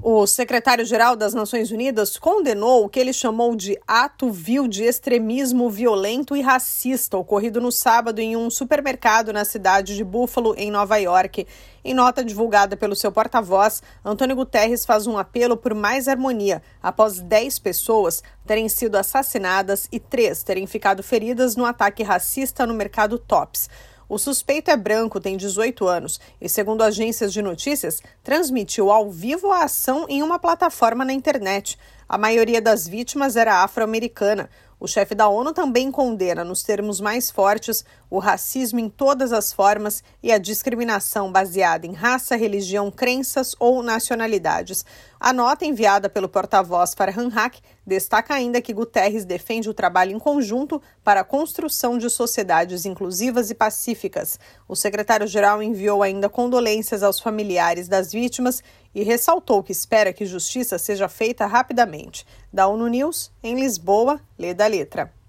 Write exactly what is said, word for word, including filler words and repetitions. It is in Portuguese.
O secretário-geral das Nações Unidas condenou o que ele chamou de ato vil de extremismo violento e racista ocorrido no sábado em um supermercado na cidade de Buffalo, em Nova York. Em nota divulgada pelo seu porta-voz, Antônio Guterres faz um apelo por mais harmonia após dez pessoas terem sido assassinadas e três terem ficado feridas no ataque racista no mercado Tops. O suspeito é branco, tem dezoito anos e, segundo agências de notícias, transmitiu ao vivo a ação em uma plataforma na internet. A maioria das vítimas era afro-americana. O chefe da ONU também condena, nos termos mais fortes, o racismo em todas as formas e a discriminação baseada em raça, religião, crenças ou nacionalidades. A nota enviada pelo porta-voz Farhan Haq destaca ainda que Guterres defende o trabalho em conjunto para a construção de sociedades inclusivas e pacíficas. O secretário-geral enviou ainda condolências aos familiares das vítimas e ressaltou que espera que justiça seja feita rapidamente. Da ONU News, em Lisboa, lê da letra.